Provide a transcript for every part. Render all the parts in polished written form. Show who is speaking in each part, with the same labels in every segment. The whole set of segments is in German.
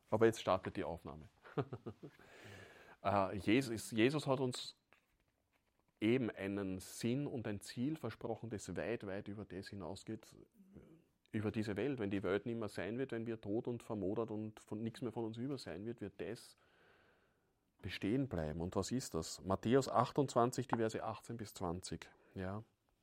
Speaker 1: Aber jetzt startet die Aufnahme. Jesus hat uns eben einen Sinn und ein Ziel versprochen, das weit, weit über das hinausgeht, über diese Welt. Wenn die Welt nicht mehr sein wird, wenn wir tot und vermodert und nichts mehr von uns über sein wird, wird das bestehen bleiben. Und was ist das? Matthäus 28, die Verse 18 bis 20. Ja.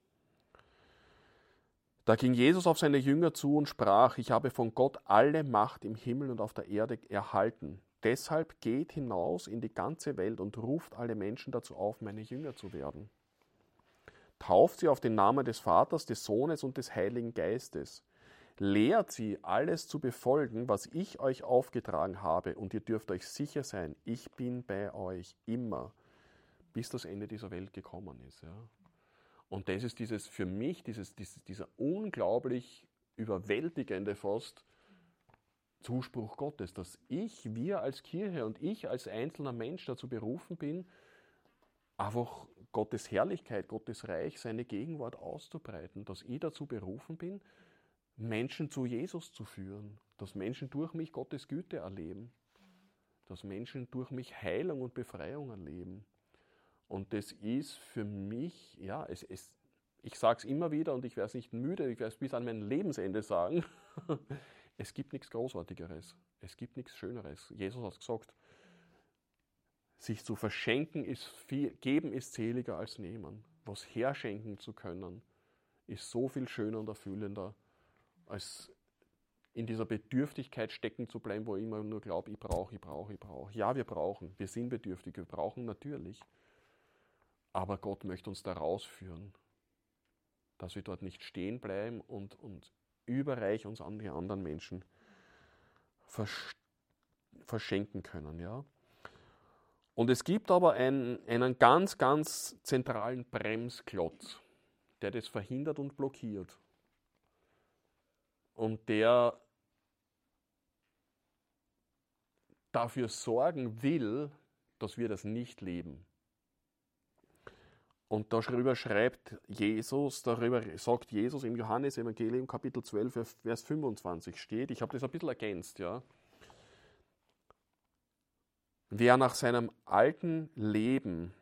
Speaker 1: Da ging Jesus auf seine Jünger zu und sprach: Ich habe von Gott alle Macht im Himmel und auf der Erde erhalten. Deshalb geht hinaus in die ganze Welt und ruft alle Menschen dazu auf, meine Jünger zu werden. Tauft sie auf den Namen des Vaters, des Sohnes und des Heiligen Geistes. Lehrt sie, alles zu befolgen, was ich euch aufgetragen habe, und ihr dürft euch sicher sein, ich bin bei euch immer, bis das Ende dieser Welt gekommen ist. Ja. Und das ist für mich dieser unglaublich überwältigende fast Zuspruch Gottes, dass wir als Kirche und ich als einzelner Mensch dazu berufen bin, einfach Gottes Herrlichkeit, Gottes Reich, seine Gegenwart auszubreiten, dass ich dazu berufen bin, Menschen zu Jesus zu führen, dass Menschen durch mich Gottes Güte erleben, dass Menschen durch mich Heilung und Befreiung erleben. Und das ist für mich, ja, ich sage es immer wieder und ich werde es nicht müde, ich werde es bis an mein Lebensende sagen, es gibt nichts Großartigeres, es gibt nichts Schöneres. Jesus hat gesagt, sich zu verschenken ist viel, geben ist seliger als nehmen. Was herschenken zu können, ist so viel schöner und erfüllender, als in dieser Bedürftigkeit stecken zu bleiben, wo ich immer nur glaube, ich brauche. Ja, wir brauchen, wir sind bedürftig, wir brauchen natürlich. Aber Gott möchte uns da rausführen, dass wir dort nicht stehen bleiben und überreich uns an die anderen Menschen verschenken können. Ja? Und es gibt aber einen ganz, ganz zentralen Bremsklotz, der das verhindert und blockiert. Und der dafür sorgen will, dass wir das nicht leben. Und darüber sagt Jesus im Johannesevangelium Kapitel 12, Vers 25 steht, ich habe das ein bisschen ergänzt, ja. Wer an seinem alten Leben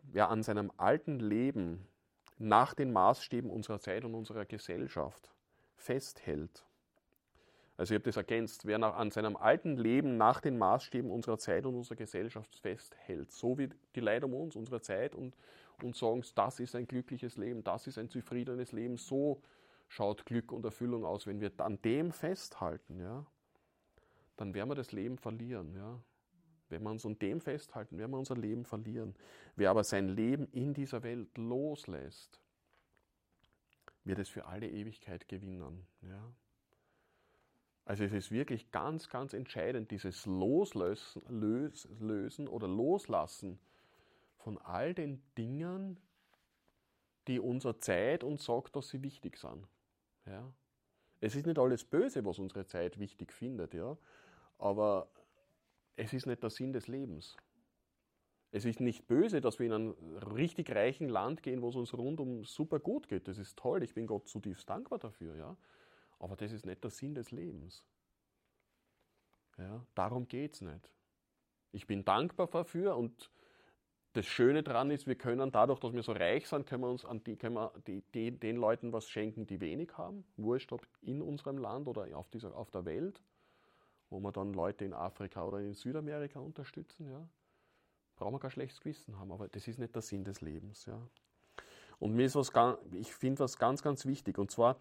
Speaker 1: nach den Maßstäben unserer Zeit und unserer Gesellschaft festhält, also ich habe das ergänzt, wer an seinem alten Leben nach den Maßstäben unserer Zeit und unserer Gesellschaft festhält, so wie die Leute um uns, unserer Zeit, und sagen, das ist ein glückliches Leben, das ist ein zufriedenes Leben, so schaut Glück und Erfüllung aus. Wenn wir an dem festhalten, ja, dann werden wir das Leben verlieren. Ja. Wenn wir uns an dem festhalten, werden wir unser Leben verlieren. Wer aber sein Leben in dieser Welt loslässt, wird es für alle Ewigkeit gewinnen. Ja. Also es ist wirklich ganz, ganz entscheidend, dieses Lösen oder Loslassen von all den Dingen, die unsere Zeit uns sagt, dass sie wichtig sind. Ja. Es ist nicht alles böse, was unsere Zeit wichtig findet, ja, aber es ist nicht der Sinn des Lebens. Es ist nicht böse, dass wir in ein richtig reichen Land gehen, wo es uns rundum super gut geht. Das ist toll, ich bin Gott zutiefst dankbar dafür, ja. Aber das ist nicht der Sinn des Lebens. Ja, darum geht es nicht. Ich bin dankbar dafür und das Schöne daran ist, wir können dadurch, dass wir so reich sind, können wir den Leuten was schenken, die wenig haben. Wurscht, ob in unserem Land oder auf der Welt, wo wir dann Leute in Afrika oder in Südamerika unterstützen. Ja. Brauchen wir kein schlechtes Gewissen haben, aber das ist nicht der Sinn des Lebens. Ja. Und ich finde was ganz, ganz wichtig, und zwar,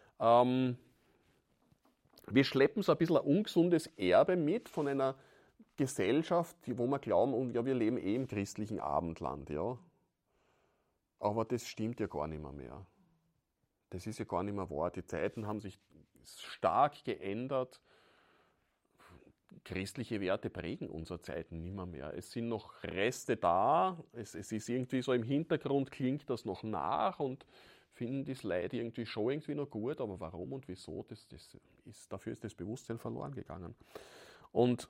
Speaker 1: wir schleppen so ein bisschen ein ungesundes Erbe mit von einer Gesellschaft, wo wir glauben, ja, wir leben im christlichen Abendland, ja. Aber das stimmt ja gar nicht mehr. Das ist ja gar nicht mehr wahr. Die Zeiten haben sich stark geändert. Christliche Werte prägen unsere Zeiten nicht mehr. Es sind noch Reste da. Es ist irgendwie so im Hintergrund, klingt das noch nach und finden die Leute irgendwie schon irgendwie noch gut. Aber warum und wieso, dafür ist das Bewusstsein verloren gegangen. Und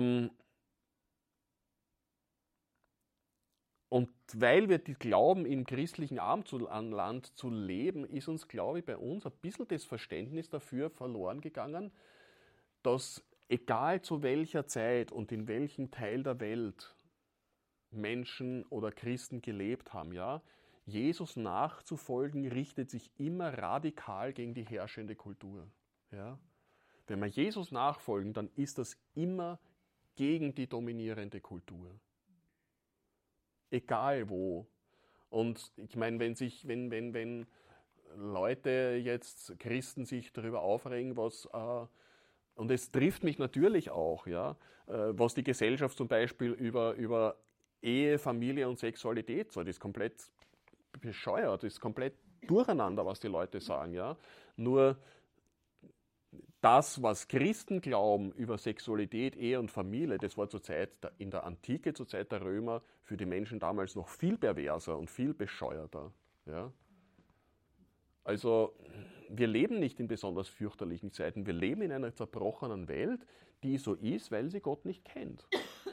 Speaker 1: weil wir die glauben, im christlichen Abendland zu leben, ist uns, glaube ich, bei uns ein bisschen das Verständnis dafür verloren gegangen, dass egal zu welcher Zeit und in welchem Teil der Welt Menschen oder Christen gelebt haben, ja, Jesus nachzufolgen richtet sich immer radikal gegen die herrschende Kultur. Ja. Wenn wir Jesus nachfolgen, dann ist das immer gegen die dominierende Kultur. Egal wo. Und ich meine, wenn Leute jetzt, Christen, sich darüber aufregen, und es trifft mich natürlich auch, ja, was die Gesellschaft zum Beispiel über Ehe, Familie und Sexualität sagt, ist komplett bescheuert, ist komplett durcheinander, was die Leute sagen. Ja. Nur das, was Christen glauben über Sexualität, Ehe und Familie, das war in der Antike, zur Zeit der Römer, für die Menschen damals noch viel perverser und viel bescheuerter. Ja. Also wir leben nicht in besonders fürchterlichen Zeiten, wir leben in einer zerbrochenen Welt, die so ist, weil sie Gott nicht kennt.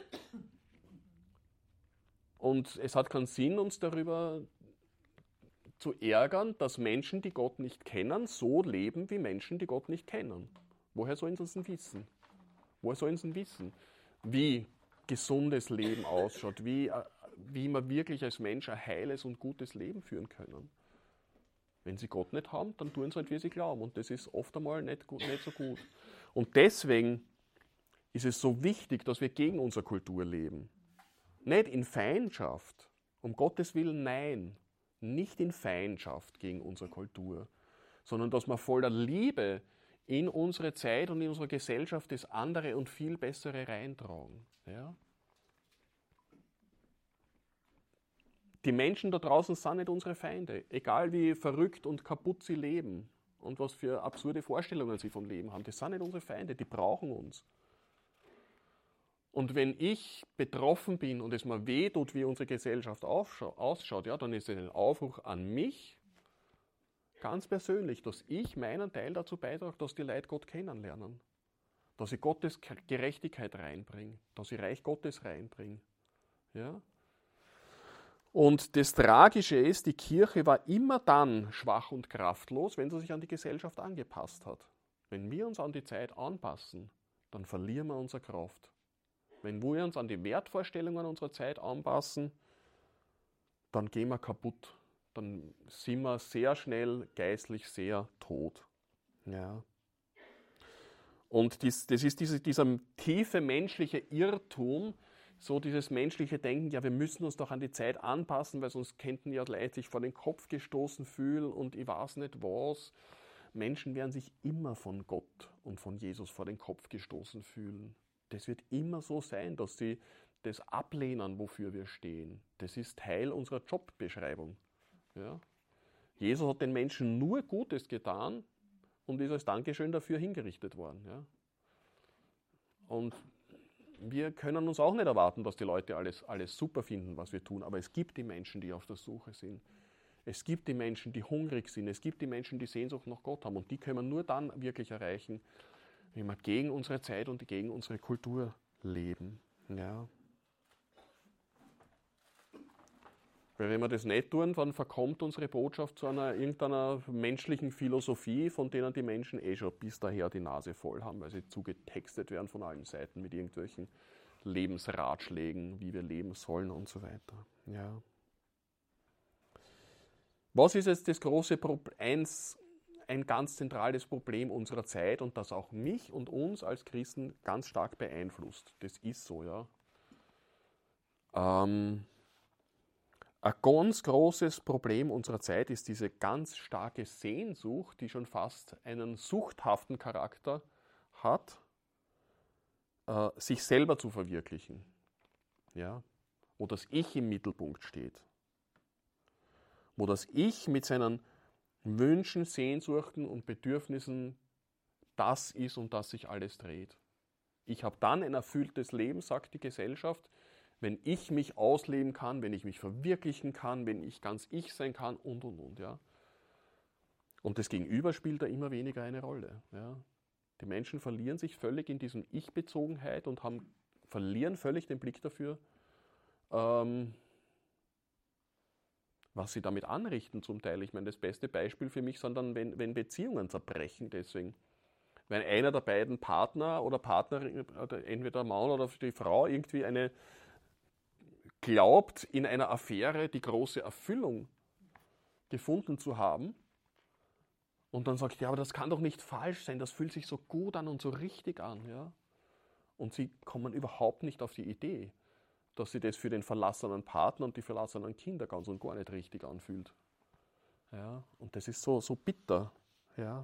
Speaker 1: Und es hat keinen Sinn, uns darüber zu ärgern, dass Menschen, die Gott nicht kennen, so leben wie Menschen, die Gott nicht kennen. Woher sollen sie es denn wissen? Woher sollen sie denn wissen, wie gesundes Leben ausschaut, wie wir wirklich als Mensch ein heiles und gutes Leben führen können? Wenn sie Gott nicht haben, dann tun sie halt, wie sie glauben. Und das ist oft einmal nicht so gut. Und deswegen ist es so wichtig, dass wir gegen unsere Kultur leben. Nicht in Feindschaft, um Gottes Willen, nein. Nicht in Feindschaft gegen unsere Kultur, sondern dass wir voller Liebe in unsere Zeit und in unsere Gesellschaft das andere und viel bessere reintragen. Ja? Die Menschen da draußen sind nicht unsere Feinde, egal wie verrückt und kaputt sie leben und was für absurde Vorstellungen sie vom Leben haben. Die sind nicht unsere Feinde, die brauchen uns. Und wenn ich betroffen bin und es mir wehtut, wie unsere Gesellschaft ausschaut, ja, dann ist es ein Aufruf an mich, ganz persönlich, dass ich meinen Teil dazu beitrage, dass die Leute Gott kennenlernen. Dass ich Gottes Gerechtigkeit reinbringe, dass ich Reich Gottes reinbringe. Ja? Und das Tragische ist, die Kirche war immer dann schwach und kraftlos, wenn sie sich an die Gesellschaft angepasst hat. Wenn wir uns an die Zeit anpassen, dann verlieren wir unsere Kraft. Wenn wir uns an die Wertvorstellungen unserer Zeit anpassen, dann gehen wir kaputt. Dann sind wir sehr schnell geistlich sehr tot. Ja. Und das ist dieser tiefe menschliche Irrtum, so dieses menschliche Denken, ja, wir müssen uns doch an die Zeit anpassen, weil sonst könnten ja Leute sich vor den Kopf gestoßen fühlen und ich weiß nicht was. Menschen werden sich immer von Gott und von Jesus vor den Kopf gestoßen fühlen. Das wird immer so sein, dass sie das ablehnen, wofür wir stehen. Das ist Teil unserer Jobbeschreibung. Ja? Jesus hat den Menschen nur Gutes getan und ist als Dankeschön dafür hingerichtet worden. Ja? Und wir können uns auch nicht erwarten, dass die Leute alles super finden, was wir tun, aber es gibt die Menschen, die auf der Suche sind. Es gibt die Menschen, die hungrig sind. Es gibt die Menschen, die Sehnsucht nach Gott haben. Und die können wir nur dann wirklich erreichen, wenn wir gegen unsere Zeit und gegen unsere Kultur leben. Ja. Weil wenn wir das nicht tun, dann verkommt unsere Botschaft zu irgendeiner menschlichen Philosophie, von denen die Menschen schon bis daher die Nase voll haben, weil sie zugetextet werden von allen Seiten mit irgendwelchen Lebensratschlägen, wie wir leben sollen und so weiter. Ja. Was ist jetzt das große Problem? Ein ganz zentrales Problem unserer Zeit und das auch mich und uns als Christen ganz stark beeinflusst. Das ist so, ja. Ein ganz großes Problem unserer Zeit ist diese ganz starke Sehnsucht, die schon fast einen suchthaften Charakter hat, sich selber zu verwirklichen. Ja? Wo das Ich im Mittelpunkt steht. Wo das Ich mit seinen Wünschen, Sehnsuchten und Bedürfnissen das ist, um das sich alles dreht. Ich habe dann ein erfülltes Leben, sagt die Gesellschaft, wenn ich mich ausleben kann, wenn ich mich verwirklichen kann, wenn ich ganz ich sein kann und. Ja. Und das Gegenüber spielt da immer weniger eine Rolle. Ja. Die Menschen verlieren sich völlig in diesem Ich-Bezogenheit und verlieren völlig den Blick dafür, was sie damit anrichten zum Teil. Ich meine, das beste Beispiel für mich sind dann, wenn Beziehungen zerbrechen deswegen. Wenn einer der beiden Partner oder Partnerin, oder entweder der Mann oder die Frau, irgendwie glaubt, in einer Affäre die große Erfüllung gefunden zu haben und dann sagt, ja, aber das kann doch nicht falsch sein, das fühlt sich so gut an und so richtig an. Ja? Und sie kommen überhaupt nicht auf die Idee, dass sie das für den verlassenen Partner und die verlassenen Kinder ganz und gar nicht richtig anfühlt. Ja? Und das ist so bitter. Ja?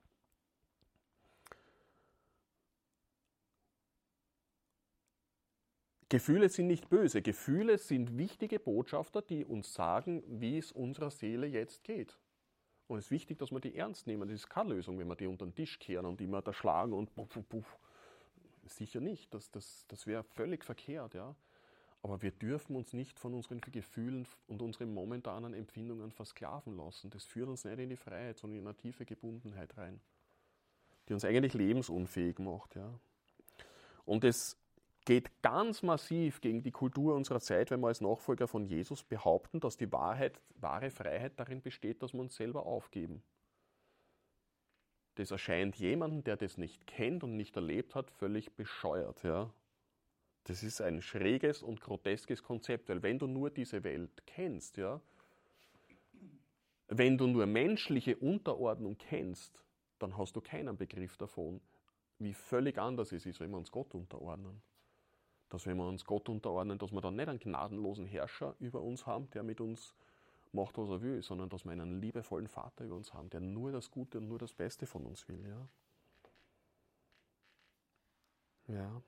Speaker 1: Gefühle sind nicht böse. Gefühle sind wichtige Botschafter, die uns sagen, wie es unserer Seele jetzt geht. Und es ist wichtig, dass wir die ernst nehmen. Das ist keine Lösung, wenn wir die unter den Tisch kehren und immer da schlagen und puff, puff, puff. Sicher nicht. Das wäre völlig verkehrt. Ja? Aber wir dürfen uns nicht von unseren Gefühlen und unseren momentanen Empfindungen versklaven lassen. Das führt uns nicht in die Freiheit, sondern in eine tiefe Gebundenheit rein, die uns eigentlich lebensunfähig macht. Ja? Und es geht ganz massiv gegen die Kultur unserer Zeit, wenn wir als Nachfolger von Jesus behaupten, dass die wahre Freiheit darin besteht, dass wir uns selber aufgeben. Das erscheint jemandem, der das nicht kennt und nicht erlebt hat, völlig bescheuert. Ja? Das ist ein schräges und groteskes Konzept, weil wenn du nur diese Welt kennst, ja, wenn du nur menschliche Unterordnung kennst, dann hast du keinen Begriff davon, wie völlig anders es ist, wenn wir uns Gott unterordnen. Dass wenn wir uns Gott unterordnen, dass wir dann nicht einen gnadenlosen Herrscher über uns haben, der mit uns macht, was er will, sondern dass wir einen liebevollen Vater über uns haben, der nur das Gute und nur das Beste von uns will. Ja. Ja.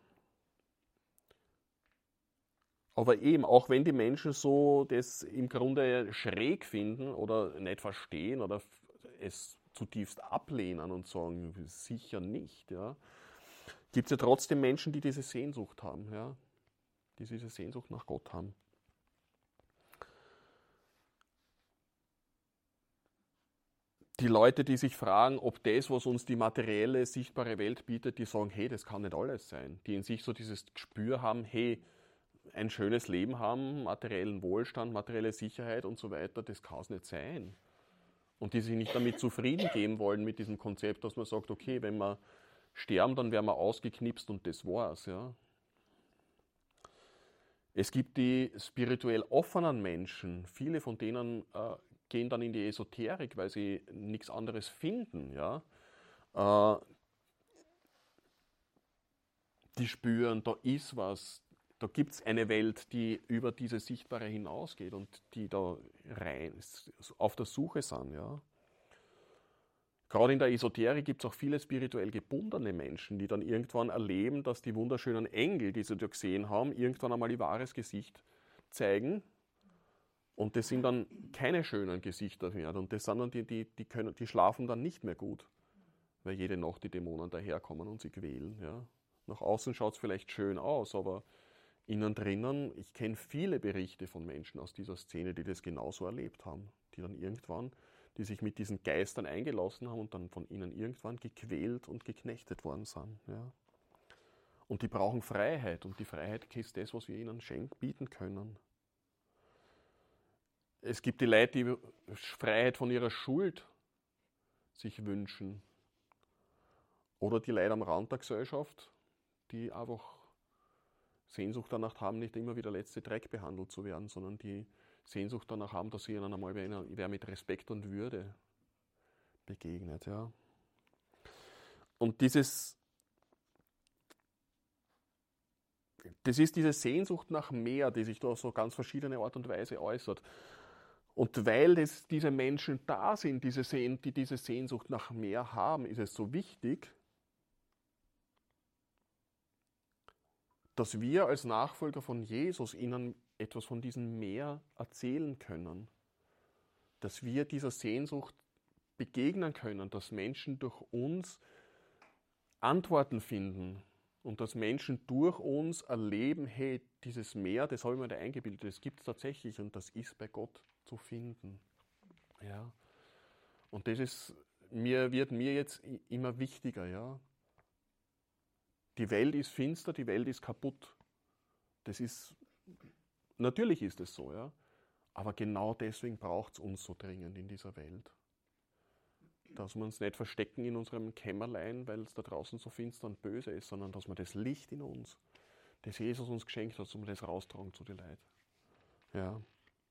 Speaker 1: Aber eben, auch wenn die Menschen so das im Grunde schräg finden oder nicht verstehen oder es zutiefst ablehnen und sagen, sicher nicht, ja, gibt es ja trotzdem Menschen, die diese Sehnsucht haben, ja, die diese Sehnsucht nach Gott haben. Die Leute, die sich fragen, ob das, was uns die materielle, sichtbare Welt bietet, die sagen, hey, das kann nicht alles sein. Die in sich so dieses Gespür haben, hey, ein schönes Leben haben, materiellen Wohlstand, materielle Sicherheit und so weiter, das kann es nicht sein. Und die sich nicht damit zufrieden geben wollen mit diesem Konzept, dass man sagt, okay, wenn wir sterben, dann werden wir ausgeknipst und das war's. Ja. Es gibt die spirituell offenen Menschen, viele von denen gehen dann in die Esoterik, weil sie nichts anderes finden. Ja. Die spüren, da ist was, da gibt es eine Welt, die über diese Sichtbare hinausgeht und die da rein auf der Suche sind. Ja. Gerade in der Esoterik gibt es auch viele spirituell gebundene Menschen, die dann irgendwann erleben, dass die wunderschönen Engel, die sie da gesehen haben, irgendwann einmal ihr wahres Gesicht zeigen. Und das sind dann keine schönen Gesichter mehr. Und das sind dann die schlafen dann nicht mehr gut, weil jede Nacht die Dämonen daherkommen und sie quälen. Ja. Nach außen schaut es vielleicht schön aus, aber innen drinnen, ich kenne viele Berichte von Menschen aus dieser Szene, die das genauso erlebt haben, die dann irgendwann, die sich mit diesen Geistern eingelassen haben und dann von ihnen irgendwann gequält und geknechtet worden sind. Ja. Und die brauchen Freiheit und die Freiheit ist das, was wir ihnen bieten können. Es gibt die Leute, die Freiheit von ihrer Schuld sich wünschen. Oder die Leute am Rand der Gesellschaft, die einfach Sehnsucht danach haben, nicht immer wie der letzte Dreck behandelt zu werden, sondern die Sehnsucht danach haben, dass ihnen einmal wer mit Respekt und Würde begegnet. Ja. Und das ist diese Sehnsucht nach mehr, die sich da auf so ganz verschiedene Art und Weise äußert. Und weil diese Menschen da sind, die diese Sehnsucht nach mehr haben, ist es so wichtig, dass wir als Nachfolger von Jesus ihnen etwas von diesem Meer erzählen können. Dass wir dieser Sehnsucht begegnen können, dass Menschen durch uns Antworten finden und dass Menschen durch uns erleben, hey, dieses Meer, das habe ich mir da eingebildet, das gibt es tatsächlich und das ist bei Gott zu finden. Ja. Und das wird mir jetzt immer wichtiger. Ja. Die Welt ist finster, die Welt ist kaputt. Natürlich ist es so, ja. Aber genau deswegen braucht es uns so dringend in dieser Welt. Dass wir uns nicht verstecken in unserem Kämmerlein, weil es da draußen so finster und böse ist, sondern dass wir das Licht in uns, das Jesus uns geschenkt hat, dass wir das raustragen zu den Leuten. Ja.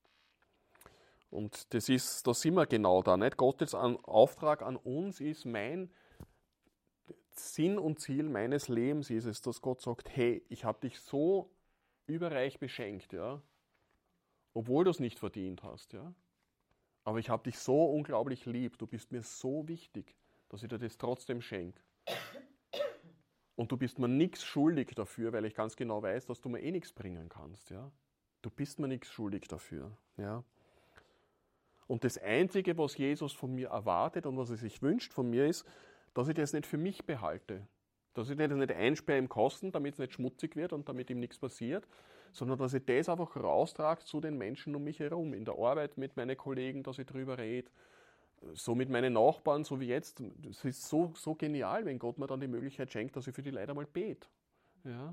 Speaker 1: Und da sind wir genau da. Nicht? Gottes Auftrag an uns ist, mein Sinn und Ziel meines Lebens ist es, dass Gott sagt, hey, ich habe dich so überreich beschenkt, ja, obwohl du es nicht verdient hast, ja. Aber ich habe dich so unglaublich lieb, du bist mir so wichtig, dass ich dir das trotzdem schenke. Und du bist mir nichts schuldig dafür, weil ich ganz genau weiß, dass du mir eh nichts bringen kannst, ja. Du bist mir nichts schuldig dafür, ja. Und das Einzige, was Jesus von mir erwartet und was er sich wünscht von mir ist, dass ich das nicht für mich behalte. Dass ich das nicht einsperre im Kasten, damit es nicht schmutzig wird und damit ihm nichts passiert, sondern dass ich das einfach raustrage zu den Menschen um mich herum. In der Arbeit mit meinen Kollegen, dass ich drüber rede, so mit meinen Nachbarn, so wie jetzt. Es ist so genial, wenn Gott mir dann die Möglichkeit schenkt, dass ich für die Leute mal bete. Ja?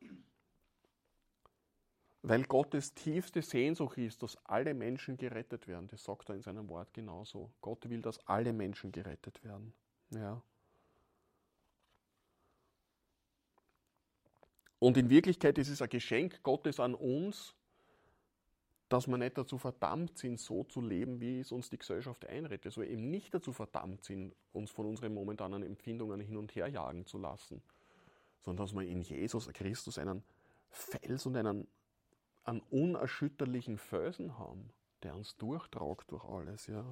Speaker 1: Weil Gottes tiefste Sehnsucht ist, dass alle Menschen gerettet werden. Das sagt er in seinem Wort genauso. Gott will, dass alle Menschen gerettet werden. Ja. Und in Wirklichkeit ist es ein Geschenk Gottes an uns, dass wir nicht dazu verdammt sind, so zu leben, wie es uns die Gesellschaft einredet. Dass wir eben nicht dazu verdammt sind, uns von unseren momentanen Empfindungen hin und her jagen zu lassen, sondern dass wir in Jesus Christus einen Fels und einen unerschütterlichen Felsen haben, der uns durchtragt durch alles. Ja.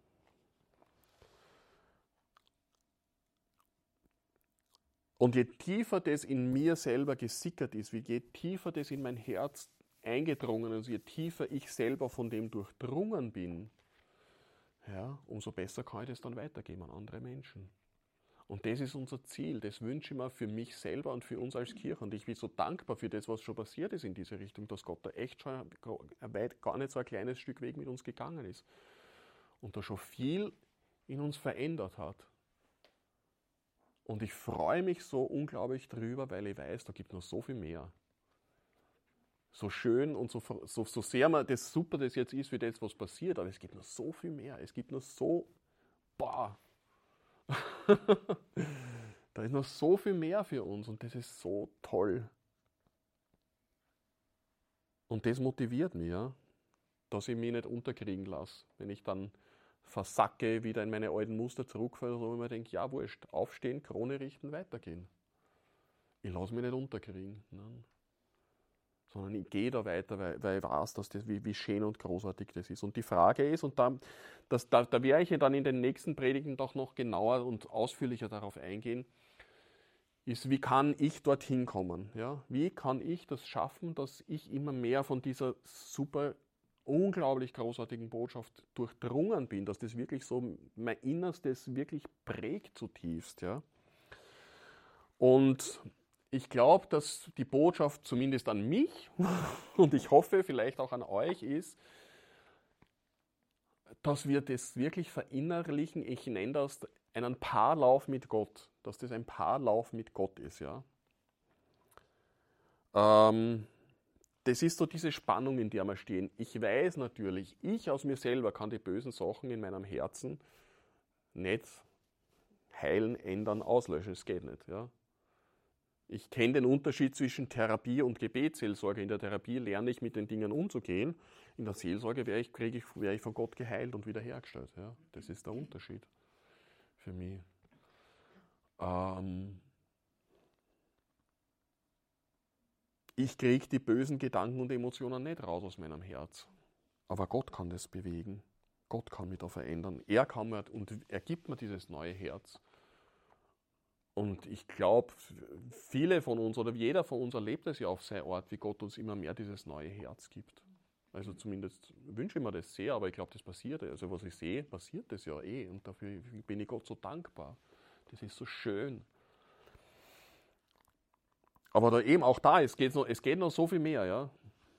Speaker 1: Und je tiefer das in mir selber gesickert ist, je tiefer das in mein Herz eingedrungen ist, je tiefer ich selber von dem durchdrungen bin, ja, umso besser kann ich das dann weitergeben an andere Menschen. Und das ist unser Ziel, das wünsche ich mir für mich selber und für uns als Kirche. Und ich bin so dankbar für das, was schon passiert ist in diese Richtung, dass Gott da echt schon gar nicht so ein kleines Stück Weg mit uns gegangen ist. Und da schon viel in uns verändert hat. Und ich freue mich so unglaublich drüber, weil ich weiß, da gibt es noch so viel mehr. So schön und so sehr man das super das jetzt ist, für das, was passiert, aber es gibt noch so viel mehr. Es gibt noch so, boah, da ist noch so viel mehr für uns und das ist so toll. Und das motiviert mich, ja, dass ich mich nicht unterkriegen lasse, wenn ich dann versacke, wieder in meine alten Muster zurückfalle, wo ich mir denke, ja wurscht, aufstehen, Krone richten, weitergehen. Ich lasse mich nicht unterkriegen, nein. Sondern ich gehe da weiter, weil ich weiß, dass das, wie schön und großartig das ist. Und die Frage ist, und da werde ich dann in den nächsten Predigten doch noch genauer und ausführlicher darauf eingehen, ist, wie kann ich dorthin kommen? Ja? Wie kann ich das schaffen, dass ich immer mehr von dieser super, unglaublich großartigen Botschaft durchdrungen bin, dass das wirklich so mein Innerstes wirklich prägt zutiefst. Ja? Und ich glaube, dass die Botschaft zumindest an mich und ich hoffe vielleicht auch an euch ist, dass wir das wirklich verinnerlichen. Ich nenne das einen Paarlauf mit Gott, dass das ein Paarlauf mit Gott ist. Ja? Das ist so diese Spannung, in der wir stehen. Ich weiß natürlich, ich aus mir selber kann die bösen Sachen in meinem Herzen nicht heilen, ändern, auslöschen. Es geht nicht. Ja? Ich kenne den Unterschied zwischen Therapie und Gebetsseelsorge. In der Therapie lerne ich mit den Dingen umzugehen. In der Seelsorge wäre ich von Gott geheilt und wiederhergestellt. Ja? Das ist der Unterschied für mich. Ich kriege die bösen Gedanken und Emotionen nicht raus aus meinem Herz. Aber Gott kann das bewegen. Gott kann mich da verändern. Er kann mir und er gibt mir dieses neue Herz. Und ich glaube, viele von uns oder jeder von uns erlebt es ja auf seine Art, wie Gott uns immer mehr dieses neue Herz gibt. Also zumindest wünsche ich mir das sehr, aber ich glaube, das passiert. Also was ich sehe, passiert das ja eh. Und dafür bin ich Gott so dankbar. Das ist so schön. Aber da eben auch da, es geht noch so viel mehr, ja.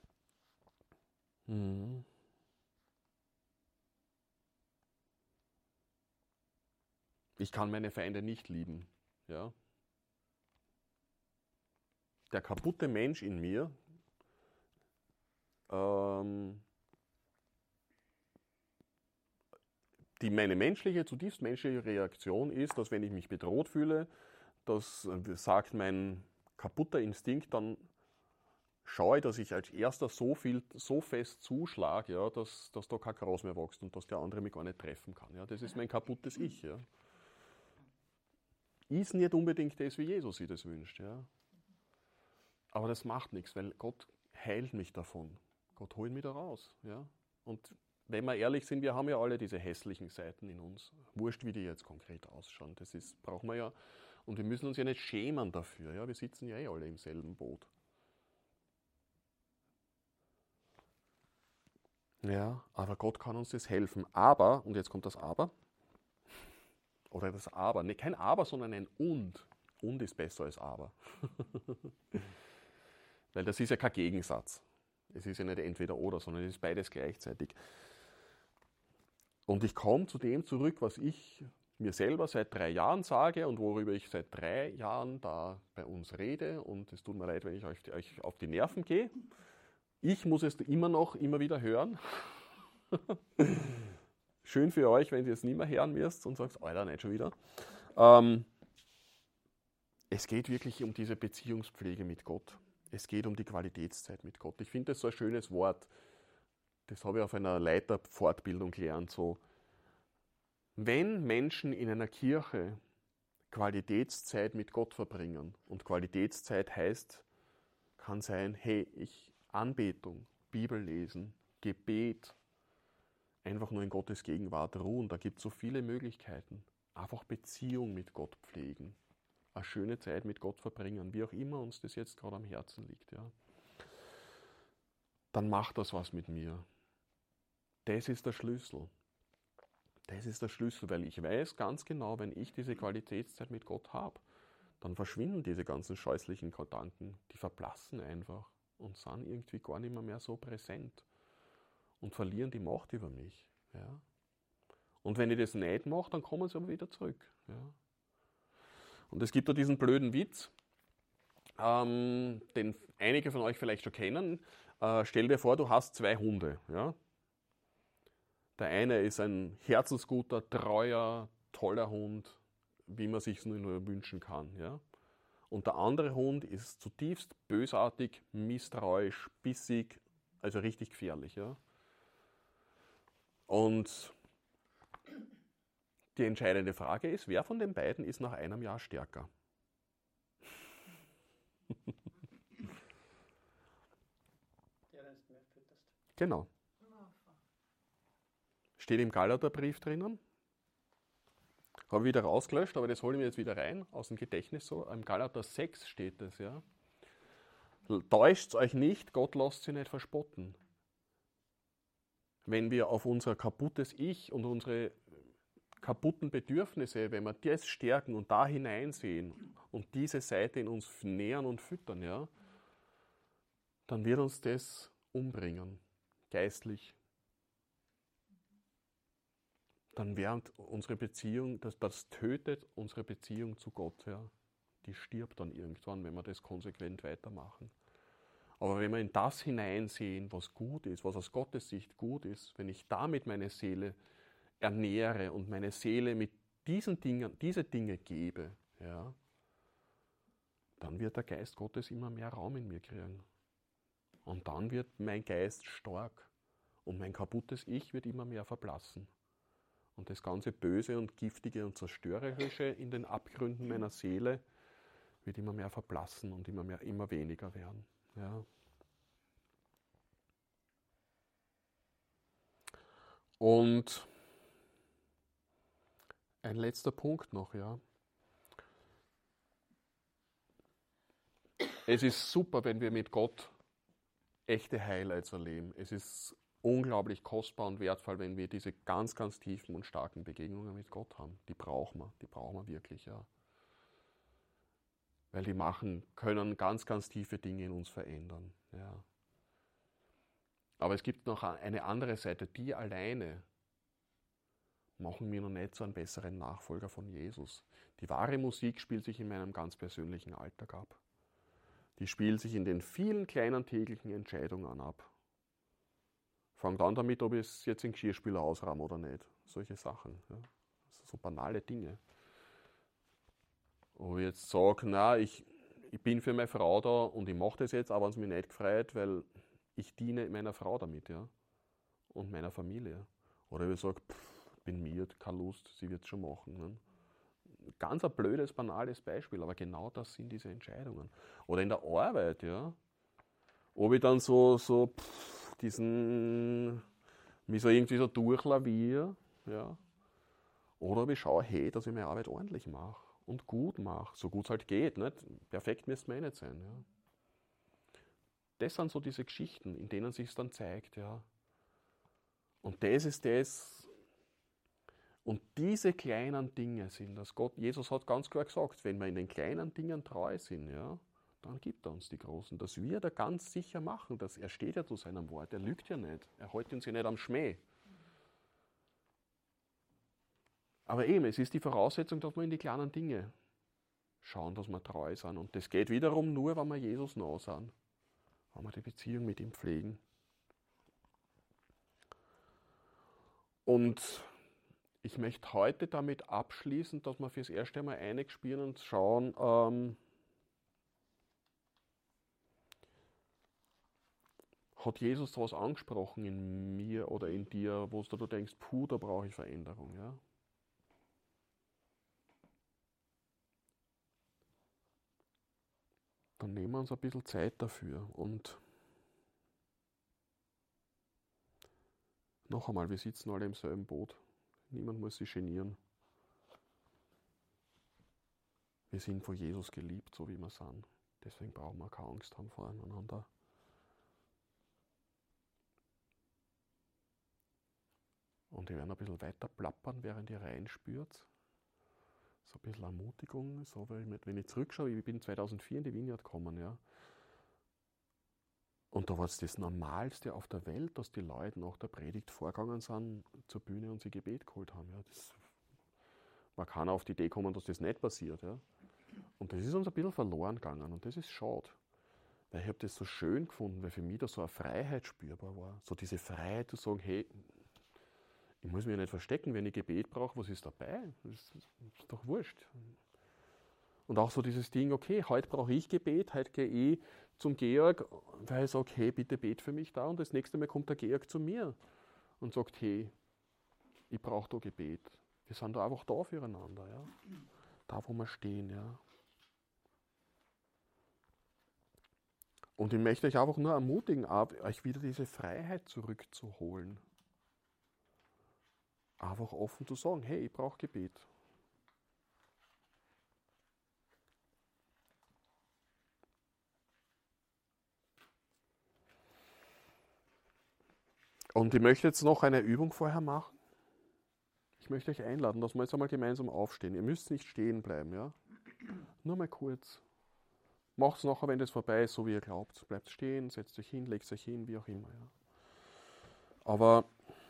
Speaker 1: Ich kann meine Feinde nicht lieben. Ja. Der kaputte Mensch in mir, Meine zutiefst menschliche Reaktion ist, dass wenn ich mich bedroht fühle, das sagt mein kaputter Instinkt, dann schaue ich, dass ich als erster so fest zuschlage, ja, dass da kein Gras mehr wächst und dass der andere mich gar nicht treffen kann. Ja. Das ist mein kaputtes Ich. Ja. Ist nicht unbedingt das, wie Jesus sich das wünscht. Ja. Aber das macht nichts, weil Gott heilt mich davon. Gott holt mich da raus. Ja. Und wenn wir ehrlich sind, wir haben ja alle diese hässlichen Seiten in uns. Wurscht, wie die jetzt konkret ausschauen. Brauchen wir ja. Und wir müssen uns ja nicht schämen dafür. Ja. Wir sitzen ja alle im selben Boot. Ja, aber Gott kann uns das helfen. Aber, und jetzt kommt das Aber, oder das Aber, nee, kein Aber, sondern ein Und. Und ist besser als Aber. Weil das ist ja kein Gegensatz. Es ist ja nicht entweder oder, sondern es ist beides gleichzeitig. Und ich komme zu dem zurück, was ich mir selber seit 3 Jahren sage und worüber ich seit 3 Jahren da bei uns rede. Und es tut mir leid, wenn ich euch auf die Nerven gehe. Ich muss es immer wieder hören. Schön für euch, wenn ihr es nicht mehr hören müsst und sagt, Alter, nicht schon wieder. Es geht wirklich um diese Beziehungspflege mit Gott. Es geht um die Qualitätszeit mit Gott. Ich finde das so ein schönes Wort. Das habe ich auf einer Leiterfortbildung gelernt. So, wenn Menschen in einer Kirche Qualitätszeit mit Gott verbringen, und Qualitätszeit kann sein, hey, Anbetung, Bibel lesen, Gebet, einfach nur in Gottes Gegenwart ruhen, da gibt es so viele Möglichkeiten. Einfach Beziehung mit Gott pflegen, eine schöne Zeit mit Gott verbringen, wie auch immer uns das jetzt gerade am Herzen liegt. Ja. Dann macht das was mit mir. Das ist der Schlüssel. Das ist der Schlüssel, weil ich weiß ganz genau, wenn ich diese Qualitätszeit mit Gott habe, dann verschwinden diese ganzen scheußlichen Gedanken, die verblassen einfach und sind irgendwie gar nicht mehr so präsent und verlieren die Macht über mich. Ja. Und wenn ich das nicht mache, dann kommen sie aber wieder zurück. Ja. Und es gibt da diesen blöden Witz, den einige von euch vielleicht schon kennen. Stell dir vor, du hast 2 Hunde. Ja. Der eine ist ein herzensguter, treuer, toller Hund, wie man sich nur wünschen kann. Ja. Und der andere Hund ist zutiefst bösartig, misstrauisch, bissig, also richtig gefährlich. Ja. Und die entscheidende Frage ist, wer von den beiden ist nach einem Jahr stärker?
Speaker 2: Der, den du mehr fütterst.
Speaker 1: Genau. Steht im Galaterbrief drinnen. Habe ich wieder rausgelöscht, aber das hole ich mir jetzt wieder rein, aus dem Gedächtnis so. Im Galater 6 steht das, ja. Täuscht euch nicht, Gott lässt sie nicht verspotten. Wenn wir auf unser kaputtes Ich und unsere kaputten Bedürfnisse, wenn wir das stärken und da hineinsehen und diese Seite in uns nähern und füttern, ja, dann wird uns das umbringen, geistlich. Dann während unsere Beziehung, das tötet unsere Beziehung zu Gott, ja. Die stirbt dann irgendwann, wenn wir das konsequent weitermachen. Aber wenn wir in das hineinsehen, was gut ist, was aus Gottes Sicht gut ist, wenn ich damit meine Seele ernähre und meine Seele mit diese Dinge gebe, ja, dann wird der Geist Gottes immer mehr Raum in mir kriegen. Und dann wird mein Geist stark und mein kaputtes Ich wird immer mehr verblassen. Und das ganze Böse und Giftige und Zerstörerische in den Abgründen meiner Seele wird immer mehr verblassen und immer weniger werden. Ja. Und ein letzter Punkt noch, ja. Es ist super, wenn wir mit Gott echte Highlights erleben. Es ist unglaublich kostbar und wertvoll, wenn wir diese ganz, ganz tiefen und starken Begegnungen mit Gott haben. Die brauchen wir wirklich, ja. Weil die können ganz, ganz tiefe Dinge in uns verändern, ja. Aber es gibt noch eine andere Seite, die alleine machen mir noch nicht so einen besseren Nachfolger von Jesus. Die wahre Musik spielt sich in meinem ganz persönlichen Alltag ab. Die spielt sich in den vielen kleinen täglichen Entscheidungen ab. Fangt an damit, ob ich es jetzt in Geschirrspüler ausrahme oder nicht. solche Sachen. Ja. So banale Dinge. Wo ich jetzt sage, na, ich bin für meine Frau da und ich mache das jetzt, aber wenn es mich nicht gefreut, weil ich diene meiner Frau damit, ja. Und meiner Familie. Oder ich sage, bin mir keine Lust, sie wird es schon machen. Ne? Ganz ein blödes, banales Beispiel, aber genau das sind diese Entscheidungen. Oder in der Arbeit, ja. Ob ich dann diesen, mich so irgendwie so durchlaviere, ja. Oder ob ich schaue, hey, dass ich meine Arbeit ordentlich mache und gut mache, so gut es halt geht. Nicht? Perfekt müsste man eh nicht sein. Ja. Das sind so diese Geschichten, in denen sich es dann zeigt. Ja. Und das ist das. Und diese kleinen Dinge sind das. Jesus hat ganz klar gesagt, wenn wir in den kleinen Dingen treu sind, ja, dann gibt er uns die großen. Das wird er ganz sicher machen. Er steht ja zu seinem Wort. Er lügt ja nicht. Er hält uns ja nicht am Schmäh. Aber eben, es ist die Voraussetzung, dass wir in die kleinen Dinge schauen, dass wir treu sind. Und das geht wiederum nur, wenn wir Jesus nah sind. Wenn wir die Beziehung mit ihm pflegen. Und ich möchte heute damit abschließen, dass wir fürs erste Mal einig spüren und schauen, hat Jesus da was angesprochen in mir oder in dir, wo du denkst, puh, da brauche ich Veränderung. Ja? Dann nehmen wir uns ein bisschen Zeit dafür. Und noch einmal, wir sitzen alle im selben Boot. Niemand muss sich genieren. Wir sind von Jesus geliebt, so wie wir sind. Deswegen brauchen wir keine Angst haben voreinander. Und ich werde ein bisschen weiter plappern, während ihr reinspürt. So ein bisschen Ermutigung. So, weil wenn ich zurückschaue, ich bin 2004 in die Vineyard gekommen. Ja. Und da war es das Normalste auf der Welt, dass die Leute nach der Predigt vorgegangen sind zur Bühne und sie Gebet geholt haben. Ja. Das war keiner auf die Idee gekommen, dass das nicht passiert. Ja. Und das ist uns ein bisschen verloren gegangen und das ist schade. Weil ich habe das so schön gefunden, weil für mich da so eine Freiheit spürbar war. So diese Freiheit zu sagen, hey, ich muss mich ja nicht verstecken, wenn ich Gebet brauche, was ist dabei? Das ist doch wurscht. Und auch so dieses Ding, okay, heute brauche ich Gebet, heute gehe ich zum Georg, weil ich sage, hey, bitte bet für mich da. Und das nächste Mal kommt der Georg zu mir und sagt, hey, ich brauche da Gebet. Wir sind da einfach da füreinander, ja. Da, wo wir stehen, ja. Und ich möchte euch einfach nur ermutigen, euch wieder diese Freiheit zurückzuholen. Einfach offen zu sagen, hey, ich brauche Gebet. Und ich möchte jetzt noch eine Übung vorher machen. Ich möchte euch einladen, dass wir jetzt einmal gemeinsam aufstehen. Ihr müsst nicht stehen bleiben, ja. Nur mal kurz. Macht es nachher, wenn das vorbei ist, so wie ihr glaubt. Bleibt stehen, setzt euch hin, legt euch hin, wie auch immer. Ja. Aber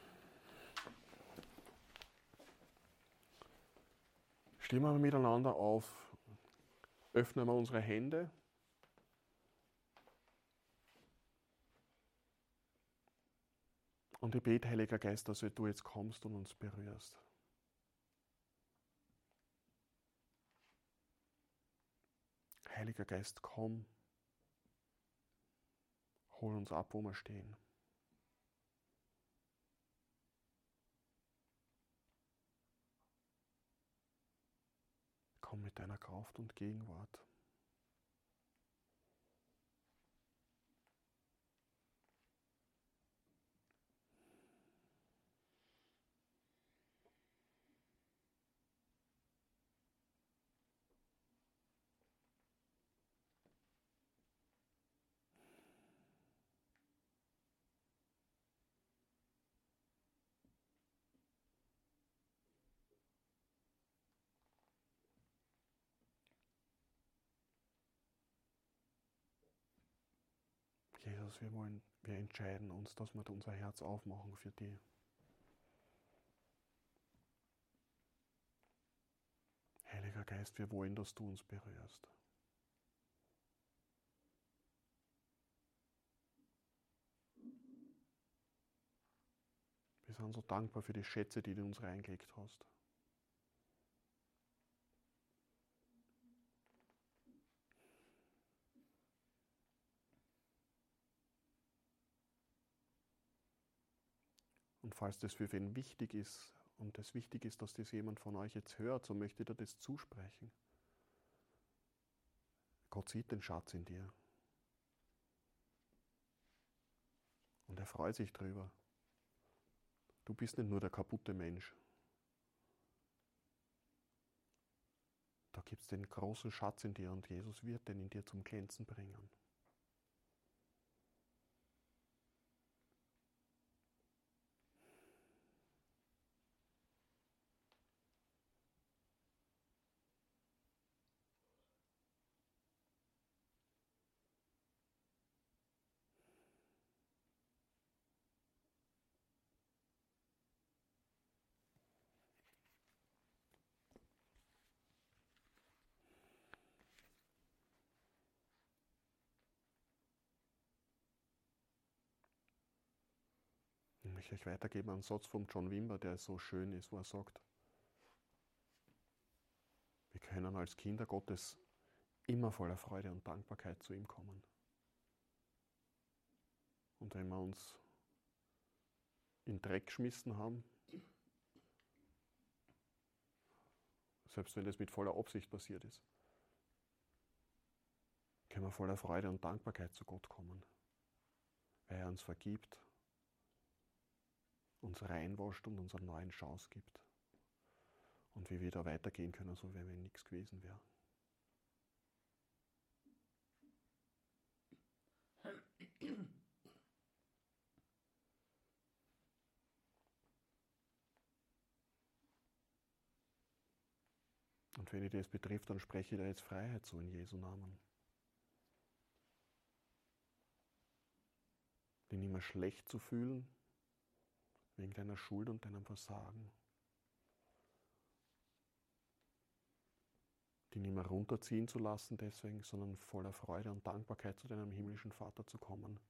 Speaker 1: stehen wir miteinander auf, öffnen wir unsere Hände. Und ich bete, Heiliger Geist, dass du jetzt kommst und uns berührst. Heiliger Geist, komm. Hol uns ab, wo wir stehen. Komm mit deiner Kraft und Gegenwart. Jesus, wir entscheiden uns, dass wir unser Herz aufmachen für dich. Heiliger Geist, wir wollen, dass du uns berührst. Wir sind so dankbar für die Schätze, die du in uns reingelegt hast. Und falls das für wen wichtig ist und es wichtig ist, dass das jemand von euch jetzt hört, so möchte ich dir das zusprechen. Gott sieht den Schatz in dir. Und er freut sich drüber. Du bist nicht nur der kaputte Mensch. Da gibt es den großen Schatz in dir und Jesus wird den in dir zum Glänzen bringen. Ich möchte euch weitergeben einen Satz von John Wimber, der so schön ist, wo er sagt, wir können als Kinder Gottes immer voller Freude und Dankbarkeit zu ihm kommen. Und wenn wir uns in den Dreck geschmissen haben, selbst wenn das mit voller Absicht passiert ist, können wir voller Freude und Dankbarkeit zu Gott kommen, weil er uns vergibt, uns reinwascht und uns eine neue Chance gibt. Und wir wieder weitergehen können, so wie wenn nichts gewesen wäre. Und wenn ich das betrifft, dann spreche ich da jetzt Freiheit zu in Jesu Namen. Dich nicht mehr schlecht zu fühlen, wegen deiner Schuld und deinem Versagen. Dich nicht mehr runterziehen zu lassen deswegen, sondern voller Freude und Dankbarkeit zu deinem himmlischen Vater zu kommen.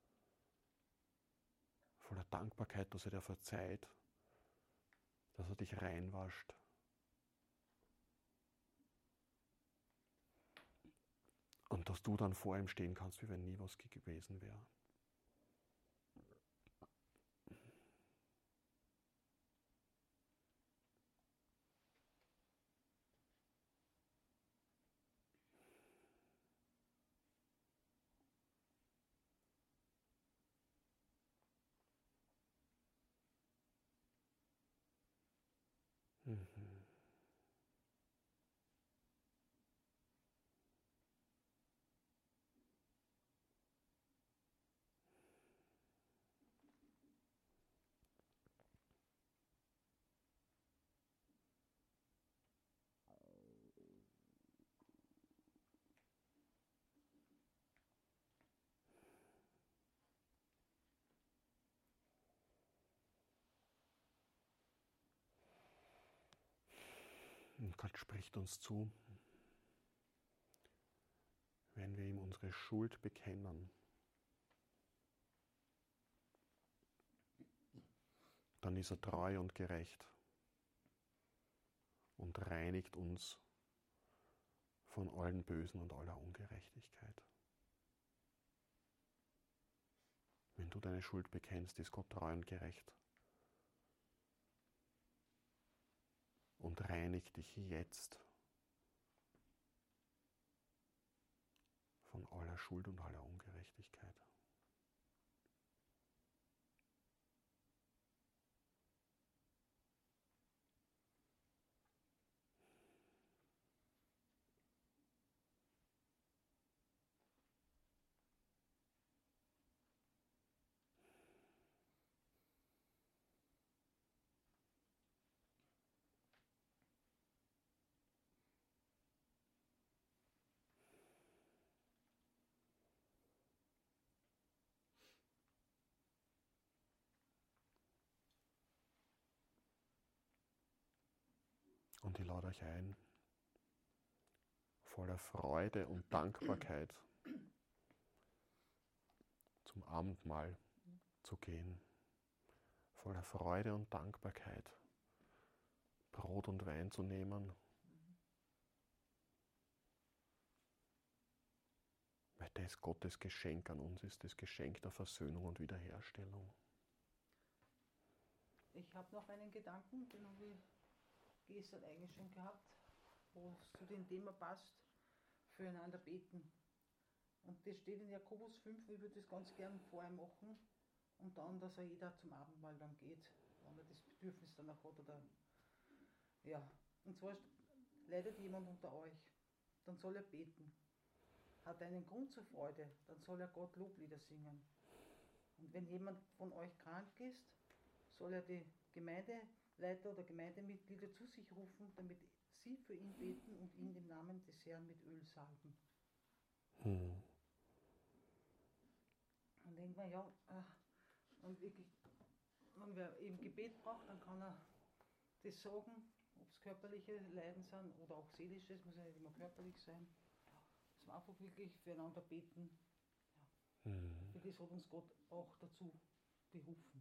Speaker 1: Voller Dankbarkeit, dass er dir verzeiht, dass er dich reinwascht. Und dass du dann vor ihm stehen kannst, wie wenn nie was gewesen wäre. Mhm. Und Gott spricht uns zu, wenn wir ihm unsere Schuld bekennen, dann ist er treu und gerecht und reinigt uns von allen Bösen und aller Ungerechtigkeit. Wenn du deine Schuld bekennst, ist Gott treu und gerecht und reinigt dich jetzt von aller Schuld und aller Ungerechtigkeit. Und ich lade euch ein, voller Freude und Dankbarkeit zum Abendmahl zu gehen. voller Freude und Dankbarkeit Brot und Wein zu nehmen, weil das Gottes Geschenk an uns ist, das Geschenk der Versöhnung und Wiederherstellung.
Speaker 3: Ich habe noch einen Gedanken, den habe ich gestern eigentlich schon gehabt, wo es zu dem Thema passt, füreinander beten. Und das steht in Jakobus 5, ich würde das ganz gern vorher machen und dann, dass jeder zum Abendmahl dann geht, wenn er das Bedürfnis danach hat. Oder ja. Und zwar leidet jemand unter euch, dann soll er beten. Hat er einen Grund zur Freude, dann soll er Gott Loblieder singen. Und wenn jemand von euch krank ist, soll er die Gemeindeleiter oder Gemeindemitglieder zu sich rufen, damit sie für ihn beten und ihn im Namen des Herrn mit Öl salben. Und denkt man, ja, und wirklich, wenn wer eben Gebet braucht, dann kann er das sagen, ob es körperliche Leiden sind oder auch seelisches, muss ja nicht immer körperlich sein. Dass wir einfach wirklich füreinander beten. Ja. Für das hat uns Gott auch dazu berufen.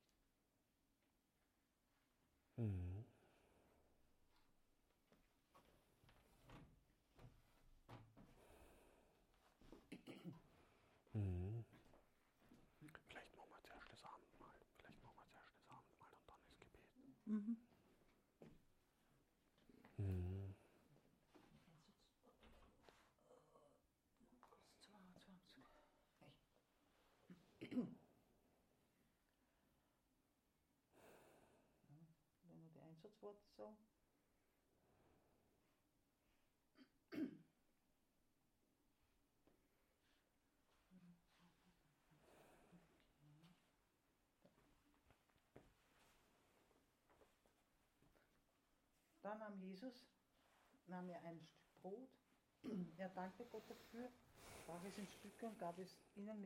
Speaker 1: Vielleicht machen wir zuerst das Abendmahl. Und dann das Gebet.
Speaker 3: Mhm. Wenn wir die Einsatzworte sagen. Dann nahm er ein Stück Brot, er dankte Gott dafür, brach es in Stücke und gab es ihnen